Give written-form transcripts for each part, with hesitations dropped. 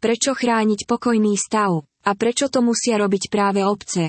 Prečo chrániť pokojný stav? A prečo to musia robiť práve obce?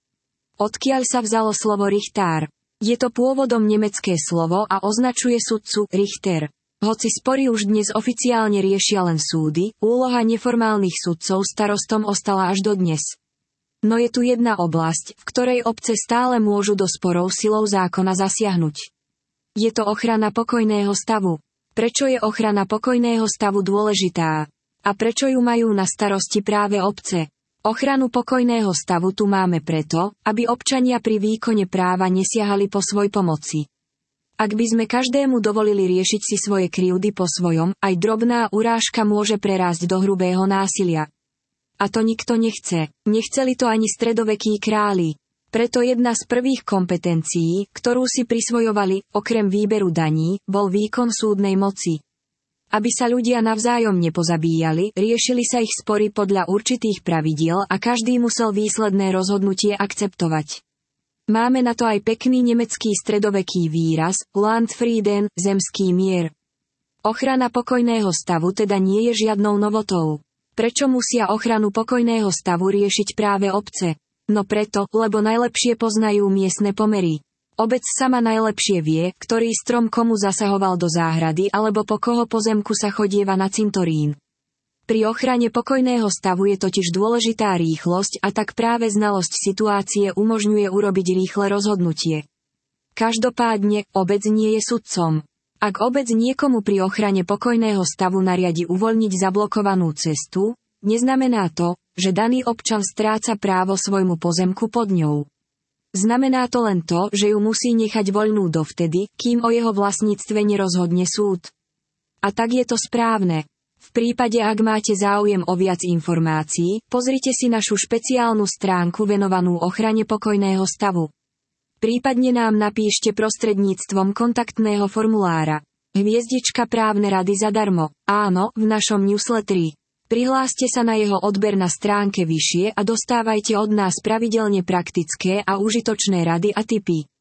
Odkiaľ sa vzalo slovo Richtár? Je to pôvodom nemecké slovo a označuje sudcu Richter. Hoci spory už dnes oficiálne riešia len súdy, úloha neformálnych sudcov starostom ostala až dodnes. No je tu jedna oblasť, v ktorej obce stále môžu do sporov silou zákona zasiahnuť. Je to ochrana pokojného stavu. Prečo je ochrana pokojného stavu dôležitá? A prečo ju majú na starosti práve obce? Ochranu pokojného stavu tu máme preto, aby občania pri výkone práva nesiahali po svoj pomoci. Ak by sme každému dovolili riešiť si svoje krivdy po svojom, aj drobná urážka môže prerásť do hrubého násilia. A to nikto nechce. Nechceli to ani stredovekí králi. Preto jedna z prvých kompetencií, ktorú si prisvojovali, okrem výberu daní, bol výkon súdnej moci. Aby sa ľudia navzájom nepozabíjali, riešili sa ich spory podľa určitých pravidiel a každý musel výsledné rozhodnutie akceptovať. Máme na to aj pekný nemecký stredoveký výraz, Landfrieden, zemský mier. Ochrana pokojného stavu teda nie je žiadnou novotou. Prečo musia ochranu pokojného stavu riešiť práve obce? No preto, lebo najlepšie poznajú miestne pomery. Obec sama najlepšie vie, ktorý strom komu zasahoval do záhrady alebo po koho pozemku sa chodieva na cintorín. Pri ochrane pokojného stavu je totiž dôležitá rýchlosť a tak práve znalosť situácie umožňuje urobiť rýchle rozhodnutie. Každopádne, obec nie je sudcom. Ak obec niekomu pri ochrane pokojného stavu nariadi uvoľniť zablokovanú cestu, neznamená to, že daný občan stráca právo svojmu pozemku pod ňou. Znamená to len to, že ju musí nechať voľnú dovtedy, kým o jeho vlastníctve nerozhodne súd. A tak je to správne. V prípade, ak máte záujem o viac informácií, pozrite si našu špeciálnu stránku venovanú ochrane pokojného stavu. Prípadne nám napíšte prostredníctvom kontaktného formulára. Hviezdička právne rady zadarmo. Áno, v našom newsletteri. Prihláste sa na jeho odber na stránke vyššie a dostávajte od nás pravidelne praktické a užitočné rady a tipy.